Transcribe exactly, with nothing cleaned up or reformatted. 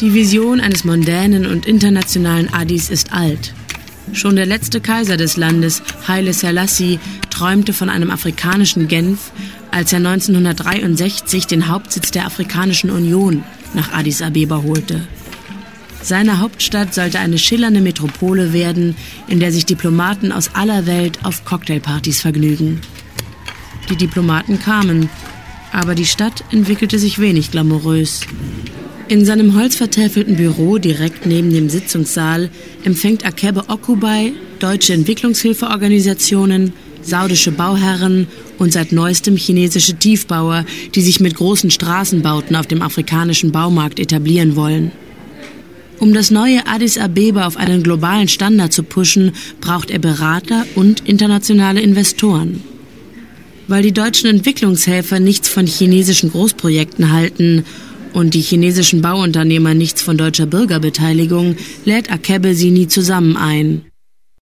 Die Vision eines mondänen und internationalen Addis ist alt. Schon der letzte Kaiser des Landes, Haile Selassie, träumte von einem afrikanischen Genf, als er neunzehnhundertdreiundsechzig den Hauptsitz der Afrikanischen Union nach Addis Abeba holte. Seine Hauptstadt sollte eine schillernde Metropole werden, in der sich Diplomaten aus aller Welt auf Cocktailpartys vergnügen. Die Diplomaten kamen, aber die Stadt entwickelte sich wenig glamourös. In seinem holzvertäfelten Büro direkt neben dem Sitzungssaal empfängt Akebe Okubai deutsche Entwicklungshilfeorganisationen, saudische Bauherren und seit neuestem chinesische Tiefbauer, die sich mit großen Straßenbauten auf dem afrikanischen Baumarkt etablieren wollen. Um das neue Addis Abeba auf einen globalen Standard zu pushen, braucht er Berater und internationale Investoren. Weil die deutschen Entwicklungshelfer nichts von chinesischen Großprojekten halten und die chinesischen Bauunternehmer nichts von deutscher Bürgerbeteiligung, lädt Akebe sie nie zusammen ein.